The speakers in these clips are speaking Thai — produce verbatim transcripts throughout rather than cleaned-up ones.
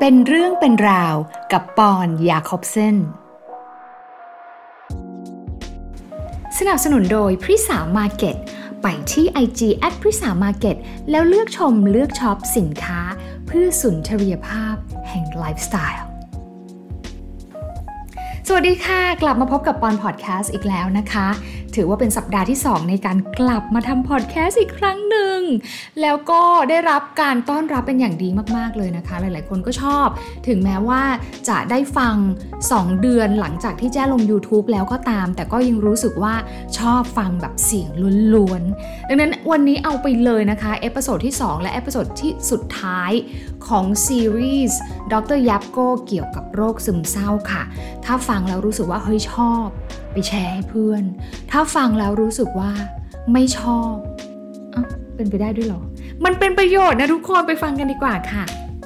เป็นเรื่องเป็นราวกับปอนยาคอบเซนสนับสนุนโดยพริสามาร์เก็ตไปที่ ไอ จี แอท พริสามาร์เก็ตแล้วเลือกชมเลือกช็อปสินค้าเพื่อสุนทรียภาพแห่งไลฟ์สไตล์สวัสดีค่ะกลับมาพบกับปอนพอดแคสต์อีกแล้วนะคะถือว่าเป็นสัปดาห์ที่สองในการกลับมาทำพอดแคสต์อีกครั้งหนึ่งแล้วก็ได้รับการต้อนรับเป็นอย่างดีมากๆเลยนะคะหลายๆคนก็ชอบถึงแม้ว่าจะได้ฟังสองเดือนหลังจากที่แจ้ลง YouTube แล้วก็ตามแต่ก็ยังรู้สึกว่าชอบฟังแบบเสียงล้วนๆดังนั้นวันนี้เอาไปเลยนะคะเอพิโซดที่สองและเอพิโซดที่สุดท้ายของซีรีส์ดร.ยับโก้เกี่ยวกับโรคซึมเศร้าค่ะถ้าฟังแล้วรู้สึกว่าเฮ้ยชอบไปแชร์ให้เพื่อนถ้าฟังแล้วรู้สึกว่าไม่ชอบอ่ะเป็นไปได้ด้วยเหรอมันเป็นประโยชน์นะทุกคนไปฟังกันดีกว่าค่ะ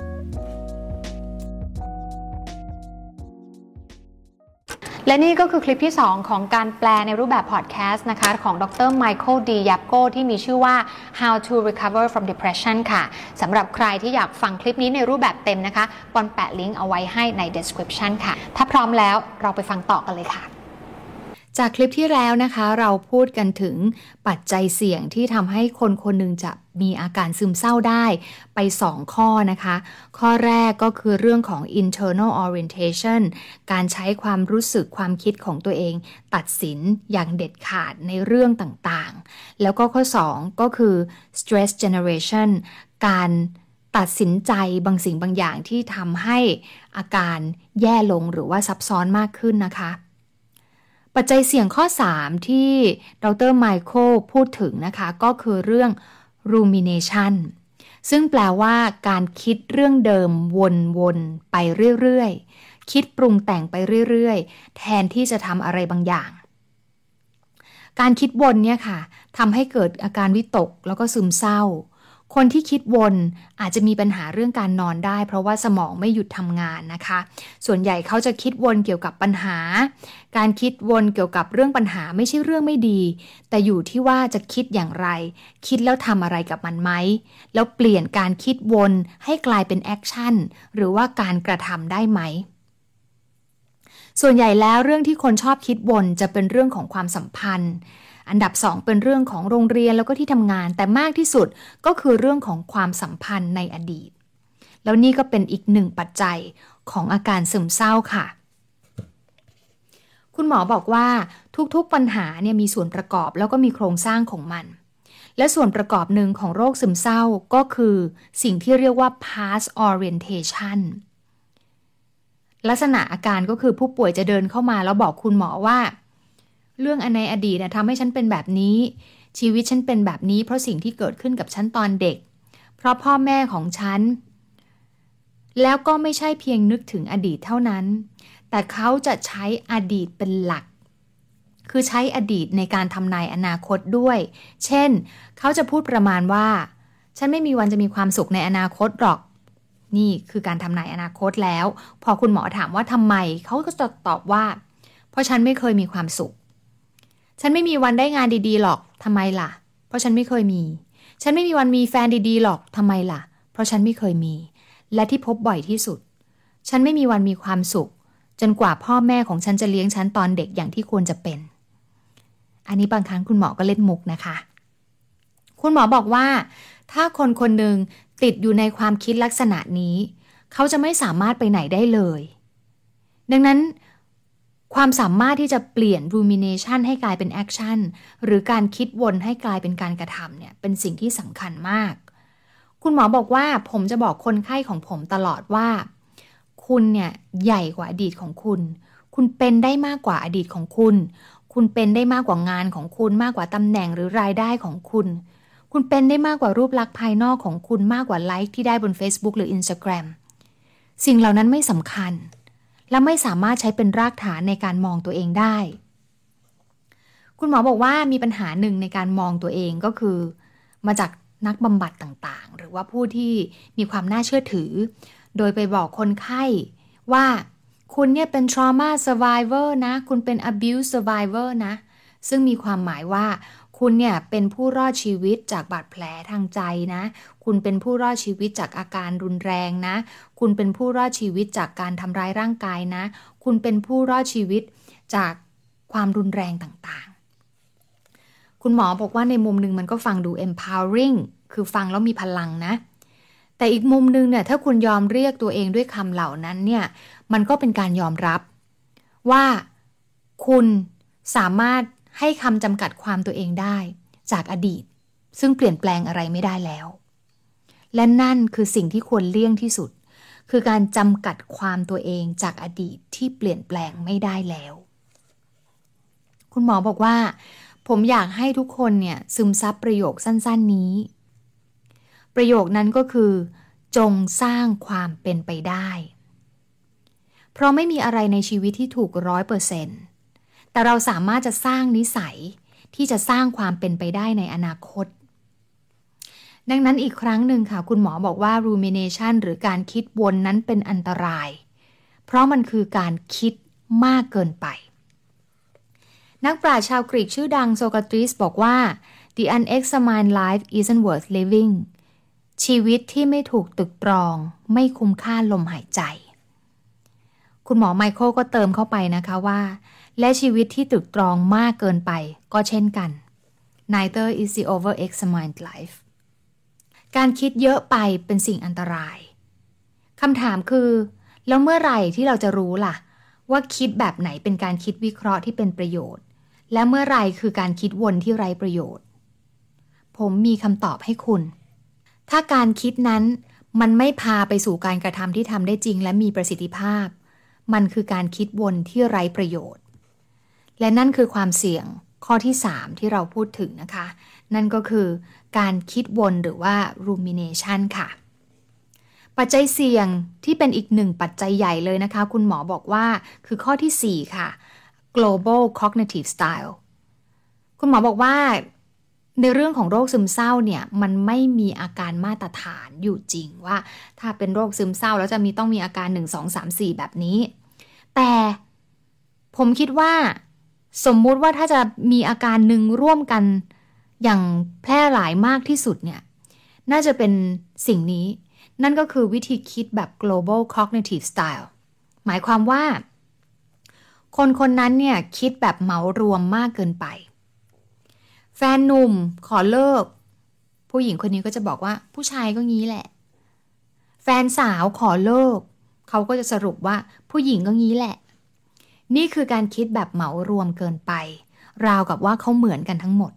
และนี่ก็คือคลิปที่สองของการแปลในรูปแบบพอดแคสต์นะคะของดร. Michael D. Yapko ที่มีชื่อว่า How to Recover from Depression ค่ะสำหรับใครที่อยากฟังคลิปนี้ในรูปแบบเต็มนะคะปอนแปะลิงก์เอาไว้ให้ใน description ค่ะถ้าพร้อมแล้วเราไปฟังต่อกันเลยค่ะจากคลิปที่แล้วนะคะเราพูดกันถึงปัจจัยเสี่ยงที่ทำให้คนคนหนึ่งจะมีอาการซึมเศร้าได้ไปสองข้อนะคะข้อแรกก็คือเรื่องของ internal orientation การใช้ความรู้สึกความคิดของตัวเองตัดสินอย่างเด็ดขาดในเรื่องต่างๆแล้วก็ข้อสองก็คือ stress generation การตัดสินใจบางสิ่งบางอย่างที่ทำให้อาการแย่ลงหรือว่าซับซ้อนมากขึ้นนะคะปัจจัยเสี่ยงข้อสามที่ดร. Michael พูดถึงนะคะก็คือเรื่อง rumination ซึ่งแปลว่าการคิดเรื่องเดิมวนๆไปเรื่อยๆคิดปรุงแต่งไปเรื่อยๆแทนที่จะทำอะไรบางอย่างการคิดวนเนี่ยค่ะทำให้เกิดอาการวิตกแล้วก็ซึมเศร้าคนที่คิดวนอาจจะมีปัญหาเรื่องการนอนได้เพราะว่าสมองไม่หยุดทำงานนะคะส่วนใหญ่เขาจะคิดวนเกี่ยวกับปัญหาการคิดวนเกี่ยวกับเรื่องปัญหาไม่ใช่เรื่องไม่ดีแต่อยู่ที่ว่าจะคิดอย่างไรคิดแล้วทำอะไรกับมันไหมแล้วเปลี่ยนการคิดวนให้กลายเป็นแอคชั่นหรือว่าการกระทำได้ไหมส่วนใหญ่แล้วเรื่องที่คนชอบคิดวนจะเป็นเรื่องของความสัมพันธ์อันดับสองเป็นเรื่องของโรงเรียนแล้วก็ที่ทำงานแต่มากที่สุดก็คือเรื่องของความสัมพันธ์ในอดีตแล้วนี่ก็เป็นอีกหนึ่งปัจจัยของอาการซึมเศร้าค่ะคุณหมอบอกว่าทุกๆปัญหาเนี่ยมีส่วนประกอบแล้วก็มีโครงสร้างของมันและส่วนประกอบหนึ่งของโรคซึมเศร้าก็คือสิ่งที่เรียกว่า past orientation ลักษณะอาการก็คือผู้ป่วยจะเดินเข้ามาแล้วบอกคุณหมอว่าเรื่องในอดีตนะทำให้ฉันเป็นแบบนี้ชีวิตฉันเป็นแบบนี้เพราะสิ่งที่เกิดขึ้นกับฉันตอนเด็กเพราะพ่อแม่ของฉันแล้วก็ไม่ใช่เพียงนึกถึงอดีตเท่านั้นแต่เขาจะใช้อดีตเป็นหลักคือใช้อดีตในการทำนายอนาคตด้วยเช่นเขาจะพูดประมาณว่าฉันไม่มีวันจะมีความสุขในอนาคตหรอกนี่คือการทำนายอนาคตแล้วพอคุณหมอถามว่าทำไมเขาก็จะตอบว่าเพราะฉันไม่เคยมีความสุขฉันไม่มีวันได้งานดีๆหรอกทำไมล่ะเพราะฉันไม่เคยมีฉันไม่มีวันมีแฟนดีๆหรอกทำไมล่ะเพราะฉันไม่เคยมีและที่พบบ่อยที่สุดฉันไม่มีวันมีความสุขจนกว่าพ่อแม่ของฉันจะเลี้ยงฉันตอนเด็กอย่างที่ควรจะเป็นอันนี้บางครั้งคุณหมอก็เล่นมุกนะคะคุณหมอบอกว่าถ้าคนคนหนึ่งติดอยู่ในความคิดลักษณะนี้เขาจะไม่สามารถไปไหนได้เลยดังนั้นความสามารถที่จะเปลี่ยน rumination ให้กลายเป็น action หรือการคิดวนให้กลายเป็นการกระทำเนี่ยเป็นสิ่งที่สำคัญมากคุณหมอบอกว่าผมจะบอกคนไข้ของผมตลอดว่าคุณเนี่ยใหญ่กว่าอดีตของคุณคุณเป็นได้มากกว่าอดีตของคุณคุณเป็นได้มากกว่างานของคุณมากกว่าตำแหน่งหรือรายได้ของคุณคุณเป็นได้มากกว่ารูปลักษณ์ภายนอกของคุณมากกว่าไลค์ที่ได้บน Facebook หรือ Instagram สิ่งเหล่านั้นไม่สำคัญและไม่สามารถใช้เป็นรากฐานในการมองตัวเองได้คุณหมอบอกว่ามีปัญหาหนึ่งในการมองตัวเองก็คือมาจากนักบำบัดต่างๆหรือว่าผู้ที่มีความน่าเชื่อถือโดยไปบอกคนไข้ว่าคุณเนี่ยเป็น trauma survivor นะคุณเป็น abuse survivor นะซึ่งมีความหมายว่าคุณเนี่ยเป็นผู้รอดชีวิตจากบาดแผลทางใจนะคุณเป็นผู้รอดชีวิตจากอาการรุนแรงนะคุณเป็นผู้รอดชีวิตจากการทำร้ายร่างกายนะคุณเป็นผู้รอดชีวิตจากความรุนแรงต่างๆคุณหมอบอกว่าในมุมหนึ่งมันก็ฟังดู empowering คือฟังแล้วมีพลังนะแต่อีกมุมหนึ่งเนี่ยถ้าคุณยอมเรียกตัวเองด้วยคำเหล่านั้นเนี่ยมันก็เป็นการยอมรับว่าคุณสามารถให้คำจำกัดความตัวเองได้จากอดีตซึ่งเปลี่ยนแปลงอะไรไม่ได้แล้วและนั่นคือสิ่งที่ควรเลี่ยงที่สุดคือการจำกัดความตัวเองจากอดีตที่เปลี่ยนแปลงไม่ได้แล้วคุณหมอบอกว่าผมอยากให้ทุกคนเนี่ยซึมซับประโยคสั้นๆนี้ประโยคนั้นก็คือจงสร้างความเป็นไปได้เพราะไม่มีอะไรในชีวิตที่ถูก ร้อยเปอร์เซ็นต์ แต่เราสามารถจะสร้างนิสัยที่จะสร้างความเป็นไปได้ในอนาคตดังนั้นอีกครั้งหนึ่งค่ะคุณหมอบอกว่า rumination หรือการคิดวนนั้นเป็นอันตรายเพราะมันคือการคิดมากเกินไปนักปราชญ์ชาวกรีกชื่อดังโซกราติสบอกว่า the unexamined life isn't worth living ชีวิตที่ไม่ถูกตรึกตรองไม่คุ้มค่าลมหายใจคุณหมอไมเคิลก็เติมเข้าไปนะคะว่าและชีวิตที่ตรึกตรองมากเกินไปก็เช่นกัน neither is the overexamined life การคิดเยอะไปเป็นสิ่งอันตรายคำถามคือแล้วเมื่อไหร่ที่เราจะรู้ล่ะว่าคิดแบบไหนเป็นการคิดวิเคราะห์ที่เป็นประโยชน์และเมื่อไหร่คือการคิดวนที่ไร้ประโยชน์ผมมีคำตอบให้คุณถ้าการคิดนั้นมันไม่พาไปสู่การกระทำที่ทำได้จริงและมีประสิทธิภาพมันคือการคิดวนที่ไร้ประโยชน์และนั่นคือความเสี่ยงข้อที่สามที่เราพูดถึงนะคะนั่นก็คือการคิดวนหรือว่า rumination ค่ะปัจจัยเสี่ยงที่เป็นอีกหนึ่งปัจจัยใหญ่เลยนะคะคุณหมอบอกว่าคือข้อที่สี่ค่ะ global cognitive style คุณหมอบอกว่าในเรื่องของโรคซึมเศร้าเนี่ยมันไม่มีอาการมาตรฐานอยู่จริงว่าถ้าเป็นโรคซึมเศร้าแล้วจะมีต้องมีอาการหนึ่ง สอง สาม สี่แบบนี้แต่ผมคิดว่าสมมุติว่าถ้าจะมีอาการหนึ่งร่วมกันอย่างแพร่หลายมากที่สุดเนี่ยน่าจะเป็นสิ่งนี้นั่นก็คือวิธีคิดแบบ global cognitive style หมายความว่าคนคนนั้นเนี่ยคิดแบบเหมารวมมากเกินไปแฟนหนุ่มขอเลิกผู้หญิงคนนี้ก็จะบอกว่าผู้ชายก็งี้แหละแฟนสาวขอเลิกเขาก็จะสรุปว่าผู้หญิงก็งี้แหละนี่คือการคิดแบบเหมารวมเกินไปราวกับว่าเขาเหมือนกันทั้งหมด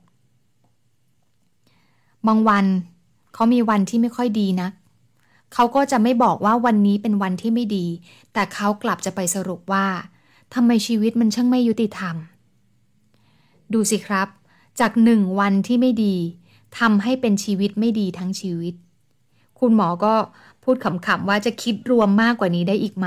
บางวันเขามีวันที่ไม่ค่อยดีนักเขาก็จะไม่บอกว่าวันนี้เป็นวันที่ไม่ดีแต่เขากลับจะไปสรุปว่าทำไมชีวิตมันช่างไม่ยุติธรรมดูสิครับจากหนึ่งวันที่ไม่ดีทำให้เป็นชีวิตไม่ดีทั้งชีวิตคุณหมอก็พูดขำๆว่าจะคิดรวมมากกว่านี้ได้อีกไหม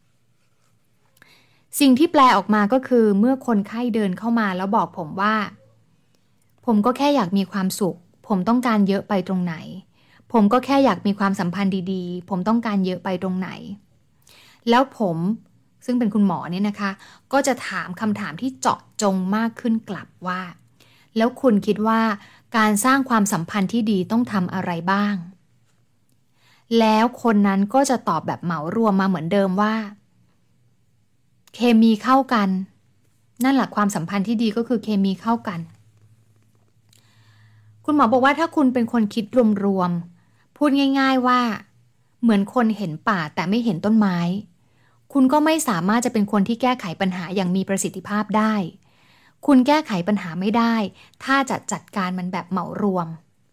สิ่งที่แปลออกมาก็คือเมื่อคนไข้เดินเข้ามาแล้วบอกผมว่าผมก็แค่อยากมีความสุขผมต้องการเยอะไปตรงไหนผมก็แค่อยากมีความสัมพันธ์ดีๆผมต้องการเยอะไปตรงไหนแล้วผมซึ่งเป็นคุณหมอเนี่ยนะคะก็จะถามคำถามที่เจาะจงมากขึ้นกลับว่าแล้วคุณคิดว่าการสร้างความสัมพันธ์ที่ดีต้องทำอะไรบ้างแล้วคนนั้นก็จะตอบแบบเหมารวมมาเหมือนเดิมว่าเคมีเข้ากันนั่นแหละความสัมพันธ์ที่ดีก็คือเคมีเข้ากันคุณหมอบอกว่าถ้าคุณเป็นคนคิดรวมๆพูดง่ายๆว่าเหมือนคนเห็นป่าแต่ไม่เห็นต้นไม้คุณก็ไม่สามารถจะเป็นคนที่แก้ไขปัญหาอย่างมีประสิทธิภาพได้คุณแก้ไขปัญหาไม่ได้ถ้าจะจัดการมันแบบเหมารวม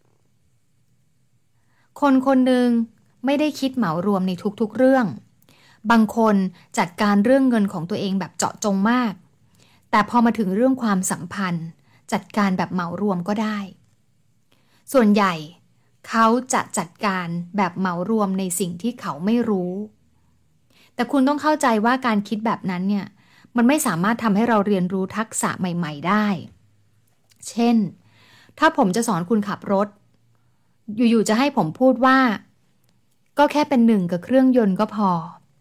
คนคนหนึ่งไม่ได้คิดเหมารวมในทุกๆเรื่องบางคนจัดการเรื่องเงินของตัวเองแบบเจาะจงมากแต่พอมาถึงเรื่องความสัมพันธ์จัดการแบบเหมารวมก็ได้ส่วนใหญ่เขาจะจัดการแบบเหมารวมในสิ่งที่เขาไม่รู้แต่คุณต้องเข้าใจว่าการคิดแบบนั้นเนี่ยมันไม่สามารถทำให้เราเรียนรู้ทักษะใหม่ๆได้เช่นถ้าผมจะสอนคุณขับรถอยู่ๆจะให้ผมพูดว่าก็แค่เป็นหนึ่งกับเครื่องยนต์ก็พอ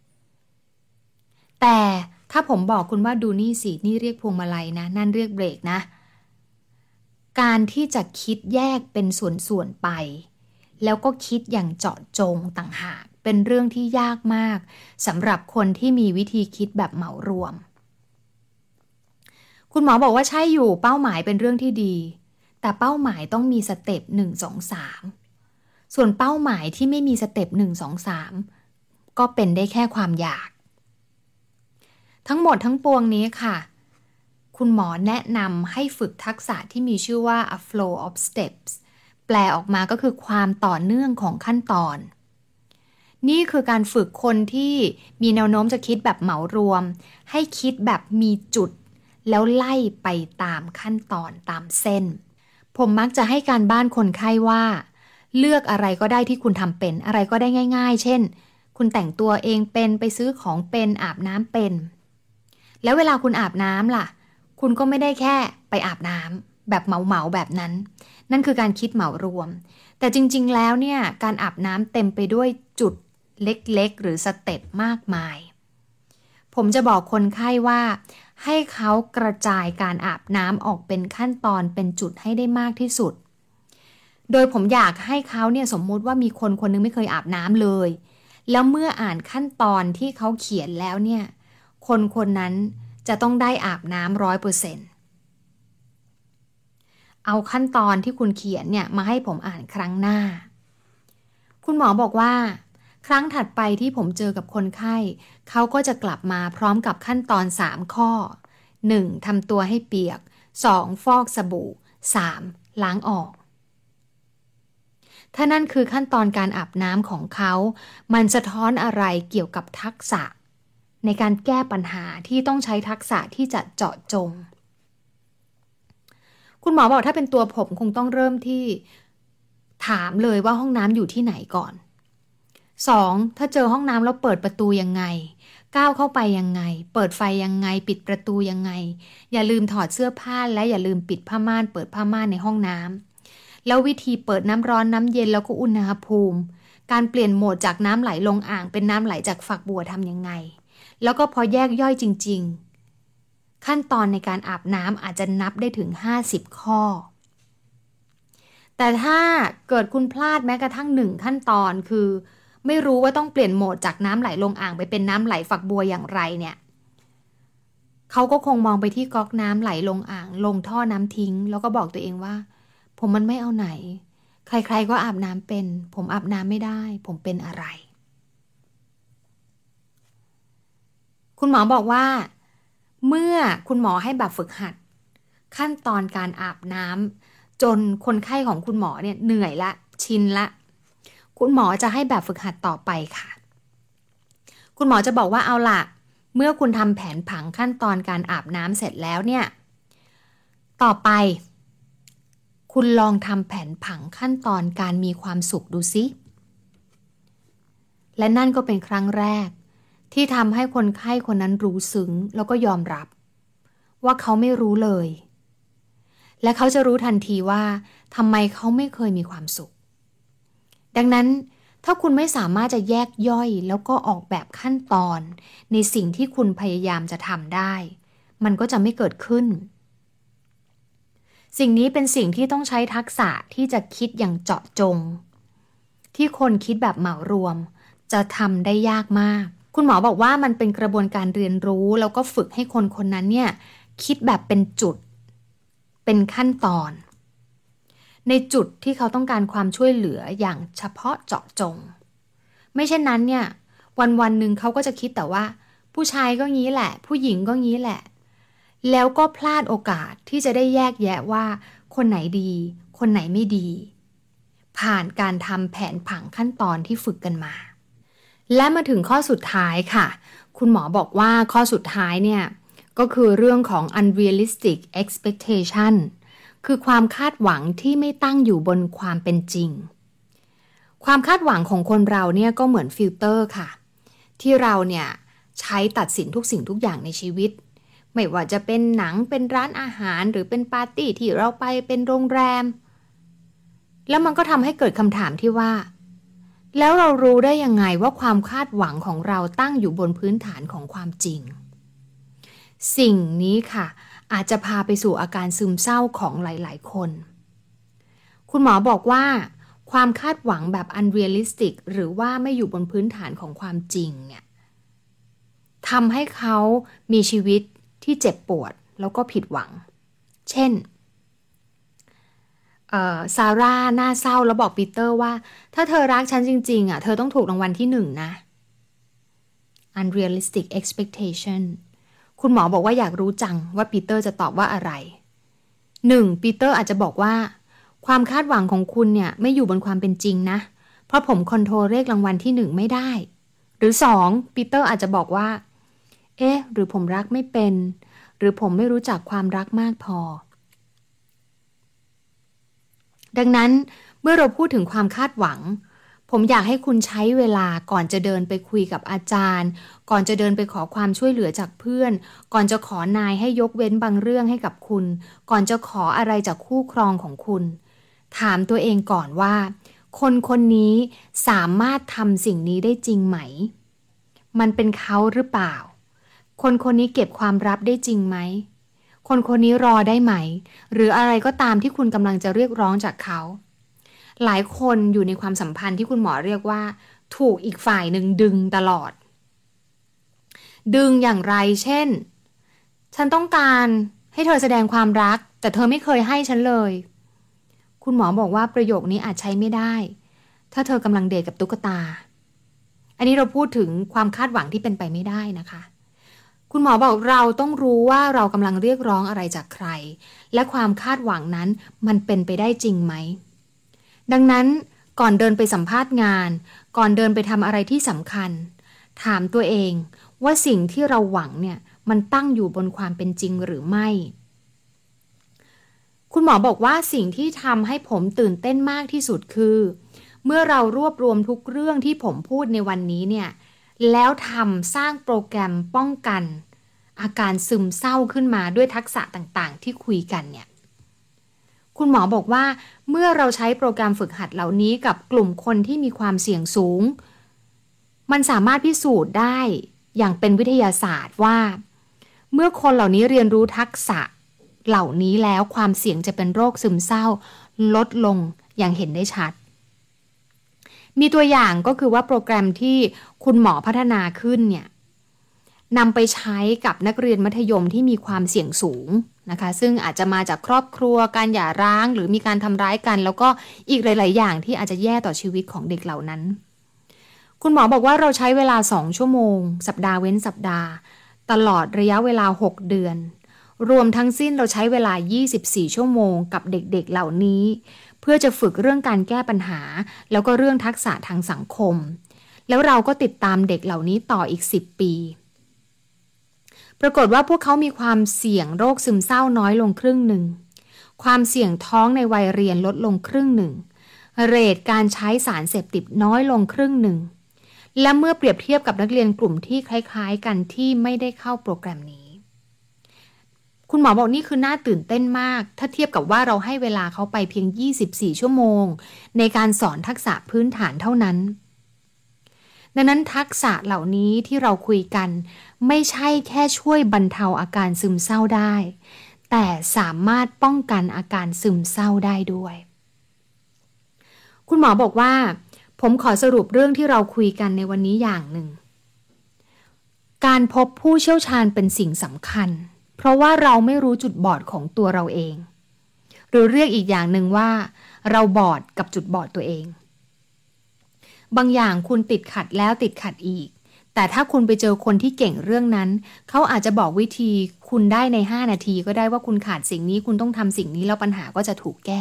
แต่ถ้าผมบอกคุณว่าดูนี่สินี่เรียกพวงมาลัยนะนั่นเรียกเบรกนะการที่จะคิดแยกเป็นส่วนๆไปแล้วก็คิดอย่างเจาะจงต่างหากเป็นเรื่องที่ยากมากสำหรับคนที่มีวิธีคิดแบบเหมารวมคุณหมอบอกว่าใช่อยู่เป้าหมายเป็นเรื่องที่ดีแต่เป้าหมายต้องมีสเต็ปหนึ่ง สอง สามส่วนเป้าหมายที่ไม่มีสเต็ปหนึ่ง สอง สามก็เป็นได้แค่ความอยากทั้งหมดทั้งปวงนี้ค่ะคุณหมอแนะนำให้ฝึกทักษะที่มีชื่อว่า a flow of steps แปลออกมาก็คือความต่อเนื่องของขั้นตอนนี่คือการฝึกคนที่มีแนวโน้มจะคิดแบบเหมารวมให้คิดแบบมีจุดแล้วไล่ไปตามขั้นตอนตามเส้นผมมักจะให้การบ้านคนไข้ว่าเลือกอะไรก็ได้ที่คุณทำเป็นอะไรก็ได้ง่ายๆเช่นคุณแต่งตัวเองเป็นไปซื้อของเป็นอาบน้ำเป็นแล้วเวลาคุณอาบน้ำล่ะคุณก็ไม่ได้แค่ไปอาบน้ำแบบเหมาๆแบบนั้นนั่นคือการคิดเหมารวมแต่จริงๆแล้วเนี่ยการอาบน้ำเต็มไปด้วยจุดเล็กๆหรือสเต็ปมากมายผมจะบอกคนไข้ว่าให้เขากระจายการอาบน้ำออกเป็นขั้นตอนเป็นจุดให้ได้มากที่สุดโดยผมอยากให้เขาเนี่ยสมมุติว่ามีคนคนนึงไม่เคยอาบน้ำเลยแล้วเมื่ออ่านขั้นตอนที่เขาเขียนแล้วเนี่ยคนคนนั้นจะต้องได้อาบน้ำร้อยเปอร์เซ็นต์เอาขั้นตอนที่คุณเขียนเนี่ยมาให้ผมอ่านครั้งหน้าคุณหมอบอกว่าครั้งถัดไปที่ผมเจอกับคนไข้เขาก็จะกลับมาพร้อมกับขั้นตอนสามข้อหนึ่งทำตัวให้เปียกสองฟอกสบู่สามล้างออกถ้านั่นคือขั้นตอนการอาบน้ำของเขามันสะท้อนอะไรเกี่ยวกับทักษะในการแก้ปัญหาที่ต้องใช้ทักษะที่จะเจาะจงคุณหมอบอกถ้าเป็นตัวผมคงต้องเริ่มที่ถามเลยว่าห้องน้ำอยู่ที่ไหนก่อนสองถ้าเจอห้องน้ำแล้วเปิดประตูยังไงก้าวเข้าไปยังไงเปิดไฟยังไงปิดประตูยังไงอย่าลืมถอดเสื้อผ้าและอย่าลืมปิดผ้าม่านเปิดผ้าม่านในห้องน้ำแล้ววิธีเปิดน้ำร้อนน้ำเย็นแล้วก็อุณหภูมิการเปลี่ยนโหมดจากน้ำไหลลงอ่างเป็นน้ำไหลจากฝักบัวทำยังไงแล้วก็พอแยกย่อยจริงๆขั้นตอนในการอาบน้ำอาจจะนับได้ถึงห้าสิบข้อแต่ถ้าเกิดคุณพลาดแม้กระทั่งหนึ่งขั้นตอนคือไม่รู้ว่าต้องเปลี่ยนโหมดจากน้ำไหลลงอ่างไปเป็นน้ำไหลฝักบัวอย่างไรเนี่ยเขาก็คงมองไปที่ก๊อกน้ำไหลลงอ่างลงท่อน้ำทิ้งแล้วก็บอกตัวเองว่าผมมันไม่เอาไหนใครๆก็อาบน้ำเป็นผมอาบน้ำไม่ได้ผมเป็นอะไรคุณหมอบอกว่าเมื่อคุณหมอให้แบบฝึกหัดขั้นตอนการอาบน้ำจนคนไข้ของคุณหมอเนี่ยเหนื่อยละชินละคุณหมอจะให้แบบฝึกหัดต่อไปค่ะคุณหมอจะบอกว่าเอาล่ะเมื่อคุณทำแผนผังขั้นตอนการอาบน้ำเสร็จแล้วเนี่ยต่อไปคุณลองทำแผนผังขั้นตอนการมีความสุขดูสิและนั่นก็เป็นครั้งแรกที่ทำให้คนไข้คนนั้นรู้ซึ้งแล้วก็ยอมรับว่าเขาไม่รู้เลยและเขาจะรู้ทันทีว่าทำไมเขาไม่เคยมีความสุขดังนั้นถ้าคุณไม่สามารถจะแยกย่อยแล้วก็ออกแบบขั้นตอนในสิ่งที่คุณพยายามจะทำได้มันก็จะไม่เกิดขึ้นสิ่งนี้เป็นสิ่งที่ต้องใช้ทักษะที่จะคิดอย่างเจาะจงที่คนคิดแบบเหมารวมจะทำได้ยากมากคุณหมอบอกว่ามันเป็นกระบวนการเรียนรู้แล้วก็ฝึกให้คนคนนั้นเนี่ยคิดแบบเป็นจุดเป็นขั้นตอนในจุดที่เขาต้องการความช่วยเหลืออย่างเฉพาะเจาะจงไม่เช่นนั้นเนี่ยวันวันหนึ่งเขาก็จะคิดแต่ว่าผู้ชายก็งี้แหละผู้หญิงก็งี้แหละแล้วก็พลาดโอกาสที่จะได้แยกแยะว่าคนไหนดีคนไหนไม่ดีผ่านการทำแผนผังขั้นตอนที่ฝึกกันมาและมาถึงข้อสุดท้ายค่ะคุณหมอบอกว่าข้อสุดท้ายเนี่ยก็คือเรื่องของ unrealistic expectation คือความคาดหวังที่ไม่ตั้งอยู่บนความเป็นจริงความคาดหวังของคนเราเนี่ยก็เหมือนฟิลเตอร์ค่ะที่เราเนี่ยใช้ตัดสินทุกสิ่งทุกอย่างในชีวิตไม่ว่าจะเป็นหนังเป็นร้านอาหารหรือเป็นปาร์ตี้ที่เราไปเป็นโรงแรมแล้วมันก็ทำให้เกิดคำถามที่ว่าแล้วเรารู้ได้ยังไงว่าความคาดหวังของเราตั้งอยู่บนพื้นฐานของความจริงสิ่งนี้ค่ะอาจจะพาไปสู่อาการซึมเศร้าของหลายๆคนคุณหมอบอกว่าความคาดหวังแบบ unrealistic หรือว่าไม่อยู่บนพื้นฐานของความจริงเนี่ยทำให้เขามีชีวิตที่เจ็บปวดแล้วก็ผิดหวังเช่นซาร่าหน้าเศร้าแล้วบอกปีเตอร์ว่าถ้าเธอรักฉันจริงๆอ่ะเธอต้องถูกรางวัลที่หนึ่งนะ unrealistic expectation คุณหมอบอกว่าอยากรู้จังว่าปีเตอร์จะตอบว่าอะไรหนึ่งปีเตอร์อาจจะบอกว่าความคาดหวังของคุณเนี่ยไม่อยู่บนความเป็นจริงนะเพราะผมคอนโทรลเลขรางวัลที่หนึ่งไม่ได้หรือสองปีเตอร์อาจจะบอกว่าเอ๊ะหรือผมรักไม่เป็นหรือผมไม่รู้จักความรักมากพอดังนั้นเมื่อเราพูดถึงความคาดหวังผมอยากให้คุณใช้เวลาก่อนจะเดินไปคุยกับอาจารย์ก่อนจะเดินไปขอความช่วยเหลือจากเพื่อนก่อนจะขอนายให้ยกเว้นบางเรื่องให้กับคุณก่อนจะขออะไรจากคู่ครองของคุณถามตัวเองก่อนว่าคนคนนี้สามารถทำสิ่งนี้ได้จริงไหมมันเป็นเขาหรือเปล่าคนคนนี้เก็บความลับได้จริงไหมคนคนนี้รอได้ไหมหรืออะไรก็ตามที่คุณกำลังจะเรียกร้องจากเขาหลายคนอยู่ในความสัมพันธ์ที่คุณหมอเรียกว่าถูกอีกฝ่ายหนึ่งดึงตลอดดึงอย่างไรเช่นฉันต้องการให้เธอแสดงความรักแต่เธอไม่เคยให้ฉันเลยคุณหมอบอกว่าประโยคนี้อาจใช้ไม่ได้ถ้าเธอกำลังเดทกับตุ๊กตาอันนี้เราพูดถึงความคาดหวังที่เป็นไปไม่ได้นะคะคุณหมอบอกเราต้องรู้ว่าเรากำลังเรียกร้องอะไรจากใครและความคาดหวังนั้นมันเป็นไปได้จริงไหมดังนั้นก่อนเดินไปสัมภาษณ์งานก่อนเดินไปทำอะไรที่สำคัญถามตัวเองว่าสิ่งที่เราหวังเนี่ยมันตั้งอยู่บนความเป็นจริงหรือไม่คุณหมอบอกว่าสิ่งที่ทำให้ผมตื่นเต้นมากที่สุดคือเมื่อเรารวบรวมทุกเรื่องที่ผมพูดในวันนี้เนี่ยแล้วทำสร้างโปรแกรมป้องกันอาการซึมเศร้าขึ้นมาด้วยทักษะต่างๆที่คุยกันเนี่ยคุณหมอบอกว่าเมื่อเราใช้โปรแกรมฝึกหัดเหล่านี้กับกลุ่มคนที่มีความเสี่ยงสูงมันสามารถพิสูจน์ได้อย่างเป็นวิทยาศาสตร์ว่าเมื่อคนเหล่านี้เรียนรู้ทักษะเหล่านี้แล้วความเสี่ยงจะเป็นโรคซึมเศร้าลดลงอย่างเห็นได้ชัดมีตัวอย่างก็คือว่าโปรแกรมที่คุณหมอพัฒนาขึ้นเนี่ยนำไปใช้กับนักเรียนมัธยมที่มีความเสี่ยงสูงนะคะซึ่งอาจจะมาจากครอบครัวการหย่าร้างหรือมีการทำร้ายกันแล้วก็อีกหลายๆอย่างที่อาจจะแย่ต่อชีวิตของเด็กเหล่านั้นคุณหมอบอกว่าเราใช้เวลาสองชั่วโมงสัปดาห์เว้นสัปดาห์ตลอดระยะเวลาหกเดือนรวมทั้งสิ้นเราใช้เวลายี่สิบสี่ชั่วโมงกับเด็กๆเหล่านี้เพื่อจะฝึกเรื่องการแก้ปัญหาแล้วก็เรื่องทักษะทางสังคมแล้วเราก็ติดตามเด็กเหล่านี้ต่ออีกสิบปีปรากฏว่าพวกเขามีความเสี่ยงโรคซึมเศร้าน้อยลงครึ่งหนึ่งความเสี่ยงท้องในวัยเรียนลดลงครึ่งหนึ่งเรทการใช้สารเสพติดน้อยลงครึ่งหนึ่งและเมื่อเปรียบเทียบกับนักเรียนกลุ่มที่คล้ายๆกันที่ไม่ได้เข้าโปรแกรมนี้คุณหมอบอกนี่คือน่าตื่นเต้นมากถ้าเทียบกับว่าเราให้เวลาเขาไปเพียงยี่สิบสี่ชั่วโมงในการสอนทักษะพื้นฐานเท่านั้นดังนั้นทักษะเหล่านี้ที่เราคุยกันไม่ใช่แค่ช่วยบรรเทาอาการซึมเศร้าได้แต่สามารถป้องกันอาการซึมเศร้าได้ด้วยคุณหมอบอกว่าผมขอสรุปเรื่องที่เราคุยกันในวันนี้อย่างหนึ่งการพบผู้เชี่ยวชาญเป็นสิ่งสำคัญเพราะว่าเราไม่รู้จุดบอดของตัวเราเองหรือเรียกอีกอย่างหนึ่งว่าเราบอดกับจุดบอดตัวเองบางอย่างคุณติดขัดแล้วติดขัดอีกแต่ถ้าคุณไปเจอคนที่เก่งเรื่องนั้นเขาอาจจะบอกวิธีคุณได้ในห้านาทีก็ได้ว่าคุณขาดสิ่งนี้คุณต้องทำสิ่งนี้แล้วปัญหาก็จะถูกแก้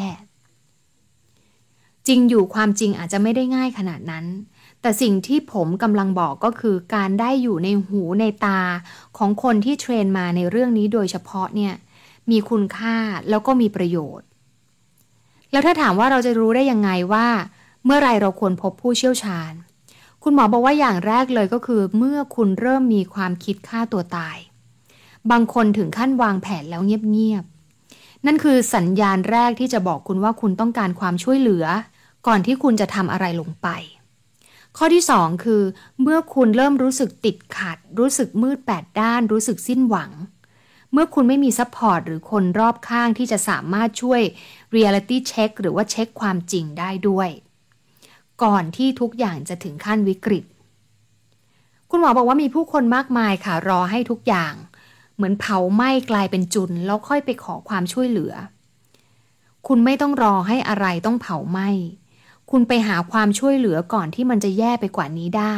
จริงอยู่ความจริงอาจจะไม่ได้ง่ายขนาดนั้นแต่สิ่งที่ผมกำลังบอกก็คือการได้อยู่ในหูในตาของคนที่เทรนมาในเรื่องนี้โดยเฉพาะเนี่ยมีคุณค่าแล้วก็มีประโยชน์แล้วถ้าถามว่าเราจะรู้ได้ยังไงว่าเมื่อไรเราควรพบผู้เชี่ยวชาญคุณหมอบอกว่าอย่างแรกเลยก็คือเมื่อคุณเริ่มมีความคิดฆ่าตัวตายบางคนถึงขั้นวางแผนแล้วเงียบๆนั่นคือสัญญาณแรกที่จะบอกคุณว่าคุณต้องการความช่วยเหลือก่อนที่คุณจะทำอะไรลงไปข้อที่สองคือเมื่อคุณเริ่มรู้สึกติดขัดรู้สึกมืดแปดด้านรู้สึกสิ้นหวังเมื่อคุณไม่มีซัพพอร์ตหรือคนรอบข้างที่จะสามารถช่วย reality check หรือว่าเช็คความจริงได้ด้วยก่อนที่ทุกอย่างจะถึงขั้นวิกฤตคุณหมอบอกว่ามีผู้คนมากมายค่ะรอให้ทุกอย่างเหมือนเผาไหม้กลายเป็นจุลแล้วค่อยไปขอความช่วยเหลือคุณไม่ต้องรอให้อะไรต้องเผาไหม้คุณไปหาความช่วยเหลือก่อนที่มันจะแย่ไปกว่านี้ได้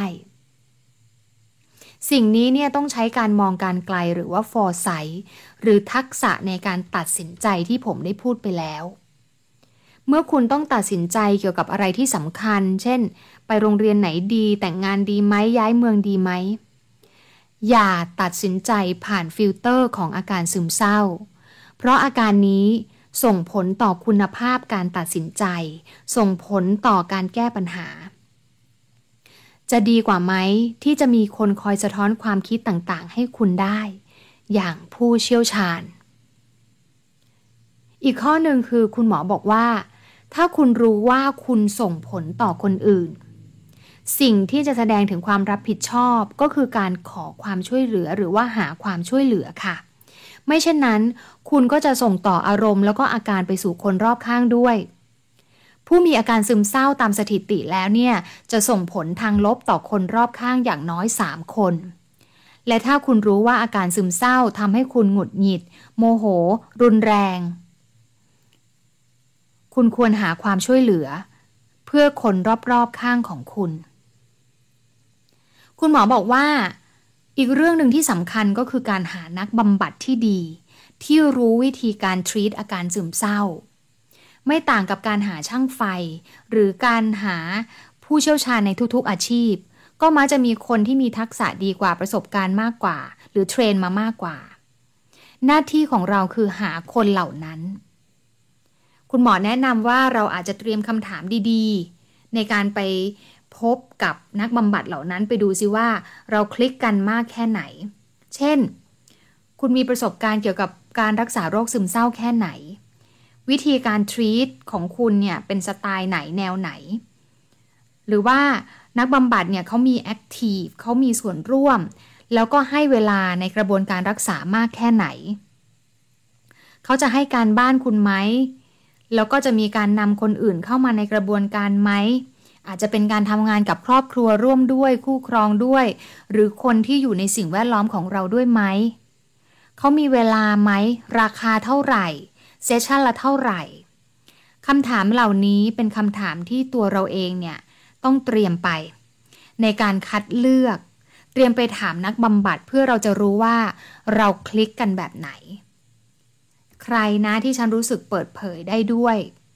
สิ่งนี้เนี่ยต้องใช้การมองการไกลหรือว่า foresight หรือทักษะในการตัดสินใจที่ผมได้พูดไปแล้วเมื่อคุณต้องตัดสินใจเกี่ยวกับอะไรที่สำคัญเช่นไปโรงเรียนไหนดีแต่งงานดีไหมย้ายเมืองดีไหมอย่าตัดสินใจผ่านฟิลเตอร์ของอาการซึมเศร้าเพราะอาการนี้ส่งผลต่อคุณภาพการตัดสินใจส่งผลต่อการแก้ปัญหาจะดีกว่าไหมที่จะมีคนคอยสะท้อนความคิดต่างๆให้คุณได้อย่างผู้เชี่ยวชาญอีกข้อหนึ่งคือคุณหมอบอกว่าถ้าคุณรู้ว่าคุณส่งผลต่อคนอื่นสิ่งที่จะแสดงถึงความรับผิดชอบก็คือการขอความช่วยเหลือหรือว่าหาความช่วยเหลือค่ะไม่เช่นนั้นคุณก็จะส่งต่ออารมณ์แล้วก็อาการไปสู่คนรอบข้างด้วยผู้มีอาการซึมเศร้าตามสถิติแล้วเนี่ยจะส่งผลทางลบต่อคนรอบข้างอย่างน้อยสามคนและถ้าคุณรู้ว่าอาการซึมเศร้าทำให้คุณหงุดหงิดโมโหรุนแรงคุณควรหาความช่วยเหลือเพื่อคนรอบๆข้างของคุณคุณหมอบอกว่าอีกเรื่องหนึ่งที่สำคัญก็คือการหานักบำบัดที่ดีที่รู้วิธีการ treat อาการซึมเศร้าไม่ต่างกับการหาช่างไฟหรือการหาผู้เชี่ยวชาญในทุกๆอาชีพก็มักจะมีคนที่มีทักษะดีกว่าประสบการณ์มากกว่าหรือเทรนมามากกว่าหน้าที่ของเราคือหาคนเหล่านั้นคุณหมอแนะนำว่าเราอาจจะเตรียมคำถามดีๆในการไปพบกับนักบำบัดเหล่านั้นไปดูซิว่าเราคลิกกันมากแค่ไหนเช่นคุณมีประสบการณ์เกี่ยวกับการรักษาโรคซึมเศร้าแค่ไหนวิธีการทรีตของคุณเนี่ยเป็นสไตล์ไหนแนวไหนหรือว่านักบำบัดเนี่ยเขามีแอคทีฟเขามีส่วนร่วมแล้วก็ให้เวลาในกระบวนการรักษามากแค่ไหนเขาจะให้การบ้านคุณไหมแล้วก็จะมีการนำคนอื่นเข้ามาในกระบวนการไหมอาจจะเป็นการทำงานกับครอบครัวร่วมด้วยคู่ครองด้วยหรือคนที่อยู่ในสิ่งแวดล้อมของเราด้วยไหมเขามีเวลาไหมราคาเท่าไหร่เซสชั่นละเท่าไหร่คำถามเหล่านี้เป็นคำถามที่ตัวเราเองเนี่ยต้องเตรียมไปในการคัดเลือกเตรียมไปถามนักบำบัดเพื่อเราจะรู้ว่าเราคลิกกันแบบไหนใครนะที่ฉันรู้สึกเปิดเผยได้ด้วย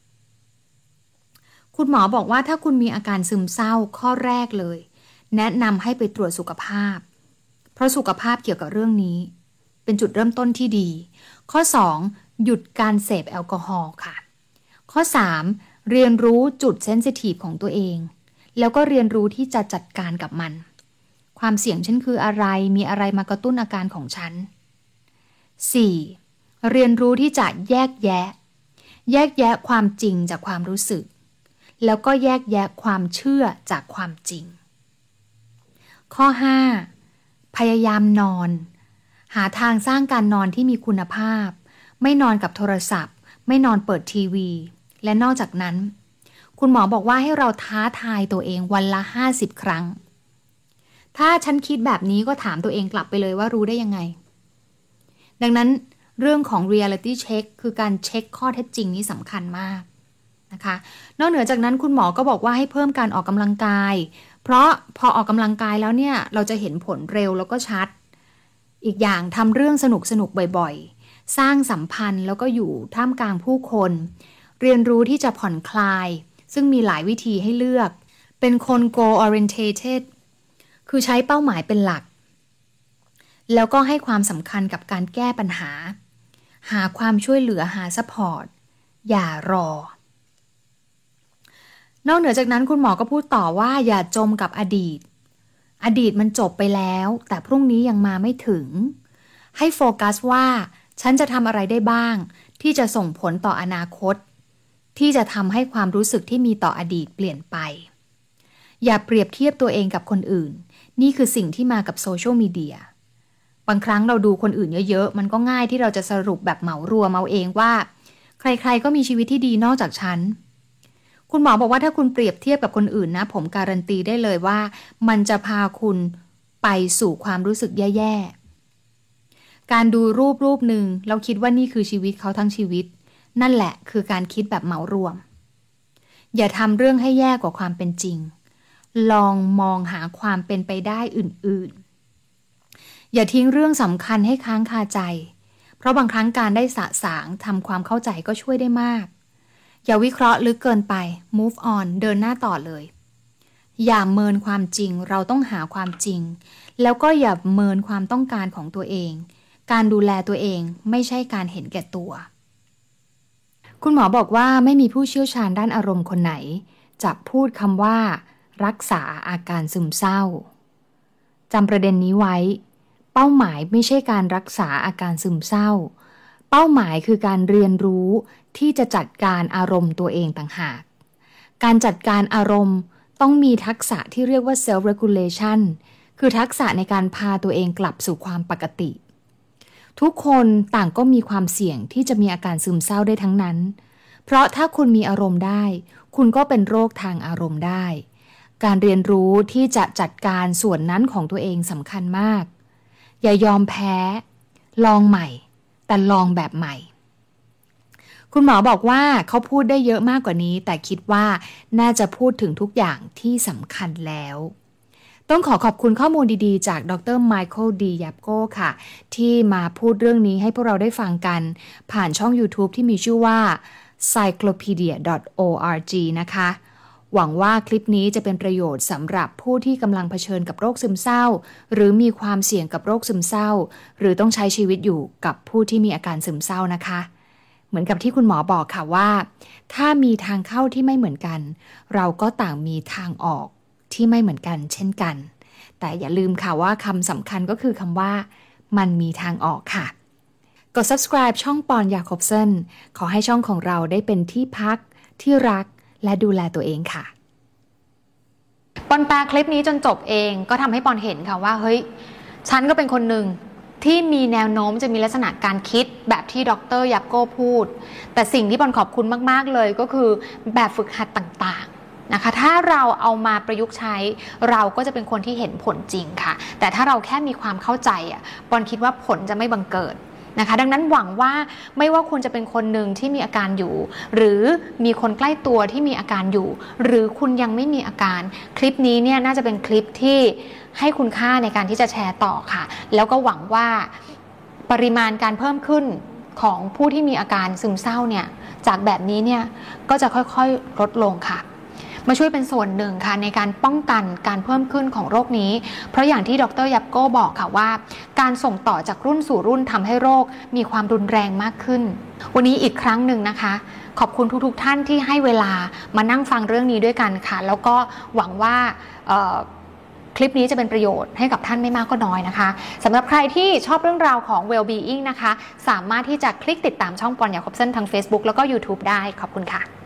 คุณหมอบอกว่าถ้าคุณมีอาการซึมเศร้าข้อแรกเลยแนะนำให้ไปตรวจสุขภาพเพราะสุขภาพเกี่ยวกับเรื่องนี้เป็นจุดเริ่มต้นที่ดีข้อสองหยุดการเสพแอลกอฮอล์ค่ะข้อสามเรียนรู้จุดเซนซิทีฟของตัวเองแล้วก็เรียนรู้ที่จะจัดการกับมันความเสี่ยงฉันคืออะไรมีอะไรมากระตุ้นอาการของฉัน สี่. เรียนรู้ที่จะแยกแยะแยกแยะความจริงจากความรู้สึกแล้วก็แยกแยะความเชื่อจากความจริงข้อห้าพยายามนอนหาทางสร้างการนอนที่มีคุณภาพไม่นอนกับโทรศัพท์ไม่นอนเปิดทีวีและนอกจากนั้นคุณหมอบอกว่าให้เราท้าทายตัวเองวันละห้าสิบครั้งถ้าฉันคิดแบบนี้ก็ถามตัวเองกลับไปเลยว่ารู้ได้ยังไงดังนั้นเรื่องของ reality check คือการเช็คข้อเท็จจริงนี้สำคัญมากนะคะนอกเหนือจากนั้นคุณหมอก็บอกว่าให้เพิ่มการออกกำลังกายเพราะพอออกกำลังกายแล้วเนี่ยเราจะเห็นผลเร็วแล้วก็ชัดอีกอย่างทำเรื่องสนุกสนุกบ่อยๆสร้างสัมพันธ์แล้วก็อยู่ท่ามกลางผู้คนเรียนรู้ที่จะผ่อนคลายซึ่งมีหลายวิธีให้เลือกเป็นคน goal oriented คือใช้เป้าหมายเป็นหลักแล้วก็ให้ความสำคัญกับการแก้ปัญหาหาความช่วยเหลือหาซัพพอร์ตอย่ารอนอกเหนือจากนั้นคุณหมอก็พูดต่อว่าอย่าจมกับอดีตอดีตมันจบไปแล้วแต่พรุ่งนี้ยังมาไม่ถึงให้โฟกัสว่าฉันจะทำอะไรได้บ้างที่จะส่งผลต่ออนาคตที่จะทำให้ความรู้สึกที่มีต่ออดีตเปลี่ยนไปอย่าเปรียบเทียบตัวเองกับคนอื่นนี่คือสิ่งที่มากับโซเชียลมีเดียบางครั้งเราดูคนอื่นเยอะๆมันก็ง่ายที่เราจะสรุปแบบเหมารวมเอาเองว่าใครๆก็มีชีวิตที่ดีนอกจากฉันคุณหมอบอกว่าถ้าคุณเปรียบเทียบกับคนอื่นนะผมการันตีได้เลยว่ามันจะพาคุณไปสู่ความรู้สึกแย่ๆการดูรูปรูปหนึ่งเราคิดว่านี่คือชีวิตเขาทั้งชีวิตนั่นแหละคือการคิดแบบเหมารวมอย่าทำเรื่องให้แย่กว่าความเป็นจริงลองมองหาความเป็นไปได้อื่นๆอย่าทิ้งเรื่องสำคัญให้ค้างคาใจเพราะบางครั้งการได้สะสางทำความเข้าใจก็ช่วยได้มากอย่าวิเคราะห์ลึกเกินไป move on เดินหน้าต่อเลยอย่าเมินความจริงเราต้องหาความจริงแล้วก็อย่าเมินความต้องการของตัวเองการดูแลตัวเองไม่ใช่การเห็นแก่ตัวคุณหมอบอกว่าไม่มีผู้เชี่ยวชาญด้านอารมณ์คนไหนจะพูดคำว่ารักษาอาการซึมเศร้าจำประเด็นนี้ไว้เป้าหมายไม่ใช่การรักษาอาการซึมเศร้าเป้าหมายคือการเรียนรู้ที่จะจัดการอารมณ์ตัวเองต่างหากการจัดการอารมณ์ต้องมีทักษะที่เรียกว่า self regulation คือทักษะในการพาตัวเองกลับสู่ความปกติทุกคนต่างก็มีความเสี่ยงที่จะมีอาการซึมเศร้าได้ทั้งนั้นเพราะถ้าคุณมีอารมณ์ได้คุณก็เป็นโรคทางอารมณ์ได้การเรียนรู้ที่จะจัดการส่วนนั้นของตัวเองสำคัญมากอย่ายอมแพ้ลองใหม่แต่ลองแบบใหม่คุณหมอบอกว่าเขาพูดได้เยอะมากกว่านี้แต่คิดว่าน่าจะพูดถึงทุกอย่างที่สำคัญแล้วต้องขอขอบคุณข้อมูลดีๆจากดรไมเคิลดียับโก้ค่ะที่มาพูดเรื่องนี้ให้พวกเราได้ฟังกันผ่านช่อง YouTube ที่มีชื่อว่า ไซโคโลพีเดีย ดอท โอ อาร์ จี นะคะหวังว่าคลิปนี้จะเป็นประโยชน์สำหรับผู้ที่กำลังเผชิญกับโรคซึมเศร้าหรือมีความเสี่ยงกับโรคซึมเศร้าหรือต้องใช้ชีวิตอยู่กับผู้ที่มีอาการซึมเศร้านะคะเหมือนกับที่คุณหมอบอกค่ะว่าถ้ามีทางเข้าที่ไม่เหมือนกันเราก็ต่างมีทางออกที่ไม่เหมือนกันเช่นกันแต่อย่าลืมค่ะว่าคำสำคัญก็คือคำว่ามันมีทางออกค่ะกด subscribe ช่องปอนยาคอบเซนขอให้ช่องของเราได้เป็นที่พักที่รักและดูแลตัวเองค่ะปอนแปลคลิปนี้จนจบเองก็ทำให้ปอนเห็นค่ะว่าเฮ้ยฉันก็เป็นคนหนึ่งที่มีแนวโน้มจะมีลักษณะการคิดแบบที่ดรยับโก้พูดแต่สิ่งที่ปอนขอบคุณมากๆเลยก็คือแบบฝึกหัดต่างๆนะคะถ้าเราเอามาประยุกต์ใช้เราก็จะเป็นคนที่เห็นผลจริงค่ะแต่ถ้าเราแค่มีความเข้าใจอ่ะปอนคิดว่าผลจะไม่บังเกิดนะคะดังนั้นหวังว่าไม่ว่าคุณจะเป็นคนหนึ่งที่มีอาการอยู่หรือมีคนใกล้ตัวที่มีอาการอยู่หรือคุณยังไม่มีอาการคลิปนี้เนี่ยน่าจะเป็นคลิปที่ให้คุณค่าในการที่จะแชร์ต่อค่ะแล้วก็หวังว่าปริมาณการเพิ่มขึ้นของผู้ที่มีอาการซึมเศร้าเนี่ยจากแบบนี้เนี่ยก็จะค่อยๆลดลงค่ะมาช่วยเป็นส่วนหนึ่งค่ะในการป้องกันการเพิ่มขึ้นของโรคนี้เพราะอย่างที่ดรยับโก้บอกค่ะว่าการส่งต่อจากรุ่นสู่รุ่นทำให้โรคมีความรุนแรงมากขึ้นวันนี้อีกครั้งหนึ่งนะคะขอบคุณทุกๆท่านที่ให้เวลามานั่งฟังเรื่องนี้ด้วยกันค่ะแล้วก็หวังว่าคลิปนี้จะเป็นประโยชน์ให้กับท่านไม่มากก็น้อยนะคะสำหรับใครที่ชอบเรื่องราวของ well-being นะคะสามารถที่จะคลิกติดตามช่องปอนยาคอบเซนทาง Facebook แล้วก็ YouTube ได้ขอบคุณค่ะ